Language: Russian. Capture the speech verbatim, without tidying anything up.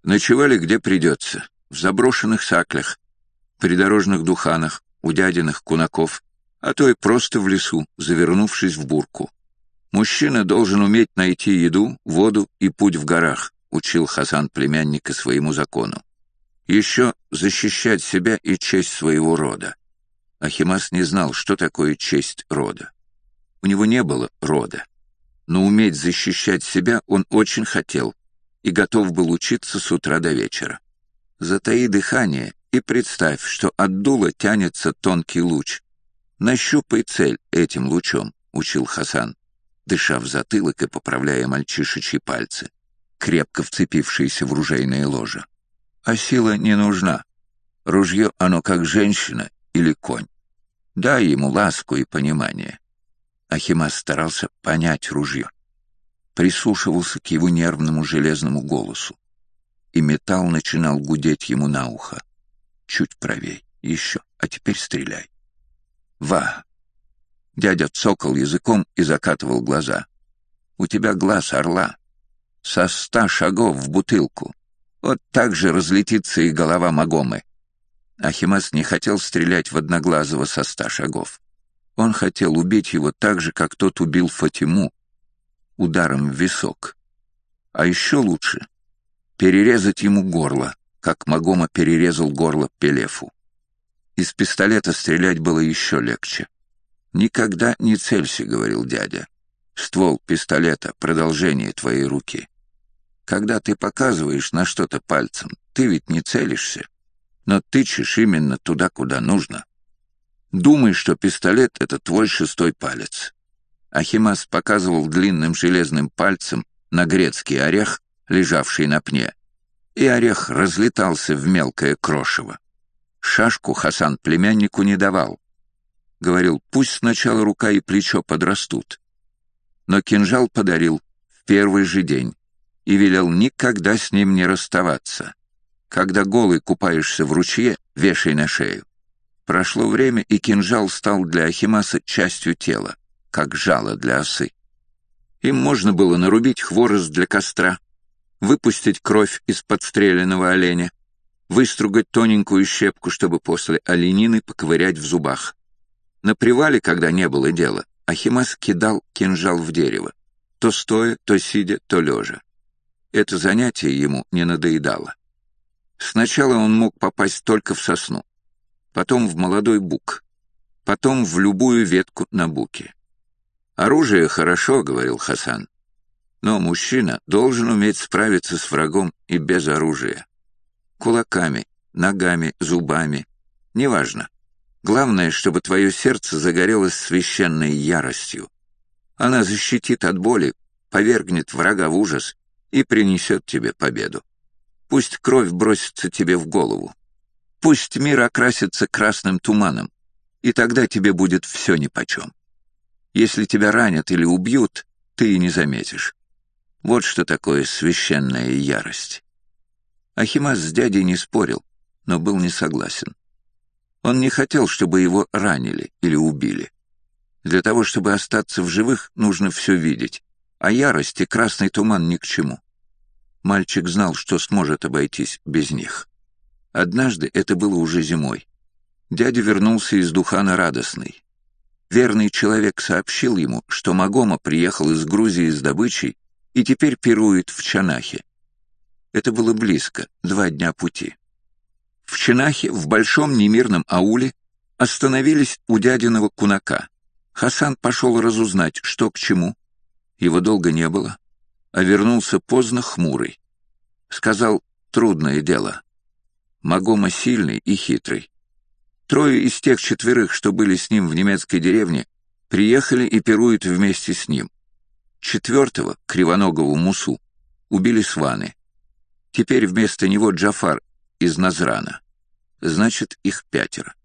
Ночевали где придется, в заброшенных саклях, придорожных духанах, у дядиных кунаков, а то и просто в лесу, завернувшись в бурку. Мужчина должен уметь найти еду, воду и путь в горах, учил Хасан племянника своему закону. Еще защищать себя и честь своего рода. Ахимас не знал, что такое честь рода. У него не было рода, но уметь защищать себя он очень хотел и готов был учиться с утра до вечера. Затаи дыхание и представь, что от дула тянется тонкий луч. Нащупай цель этим лучом, учил Хасан, дыша в затылок и поправляя мальчишечьи пальцы, крепко вцепившиеся в ружейное ложе. А сила не нужна. Ружье оно как женщина или конь. Дай ему ласку и понимание. Ахимас старался понять ружье, прислушивался к его нервному железному голосу, и металл начинал гудеть ему на ухо. Чуть правей, еще, а теперь стреляй. Ва! Дядя цокал языком и закатывал глаза. У тебя глаз орла. Со ста шагов в бутылку. Вот так же разлетится и голова Магомы. Ахимас не хотел стрелять в Одноглазого со ста шагов. Он хотел убить его так же, как тот убил Фатиму, ударом в висок. А еще лучше — перерезать ему горло, как Магома перерезал горло Пелефу. Из пистолета стрелять было еще легче. «Никогда не целься», — говорил дядя. «Ствол пистолета — продолжение твоей руки. Когда ты показываешь на что-то пальцем, ты ведь не целишься, но тычешь именно туда, куда нужно. Думай, что пистолет — это твой шестой палец». Ахимас показывал длинным железным пальцем на грецкий орех, лежавший на пне, и орех разлетался в мелкое крошево. Шашку Хасан племяннику не давал. Говорил, пусть сначала рука и плечо подрастут. Но кинжал подарил в первый же день и велел никогда с ним не расставаться. Когда голый купаешься в ручье, вешай на шею. Прошло время, и кинжал стал для Ахимаса частью тела, как жало для осы. Им можно было нарубить хворост для костра, выпустить кровь из подстреленного оленя, выстругать тоненькую щепку, чтобы после оленины поковырять в зубах. На привале, когда не было дела, Ахимас кидал кинжал в дерево, то стоя, то сидя, то лежа. Это занятие ему не надоедало. Сначала он мог попасть только в сосну, потом в молодой бук, потом в любую ветку на буке. «Оружие хорошо», — говорил Хасан, — «но мужчина должен уметь справиться с врагом и без оружия. Кулаками, ногами, зубами, неважно. Главное, чтобы твое сердце загорелось священной яростью. Она защитит от боли, повергнет врага в ужас и принесет тебе победу. Пусть кровь бросится тебе в голову. Пусть мир окрасится красным туманом, и тогда тебе будет все нипочем. Если тебя ранят или убьют, ты и не заметишь. Вот что такое священная ярость». Ахимас с дядей не спорил, но был не согласен. Он не хотел, чтобы его ранили или убили. Для того, чтобы остаться в живых, нужно все видеть, а ярость и красный туман ни к чему. Мальчик знал, что сможет обойтись без них. Однажды, это было уже зимой, дядя вернулся из Духана радостный. Верный человек сообщил ему, что Магома приехал из Грузии с добычей и теперь пирует в Чанахе. Это было близко, два дня пути. В Чанахе, в большом немирном ауле, остановились у дядиного кунака. Хасан пошел разузнать, что к чему. Его долго не было, а вернулся поздно хмурый. Сказал, трудное дело. Магома сильный и хитрый. Трое из тех четверых, что были с ним в немецкой деревне, приехали и пируют вместе с ним. Четвертого, кривоногого Мусу, убили сваны. Теперь вместо него Джафар из Назрана. Значит, их пятеро.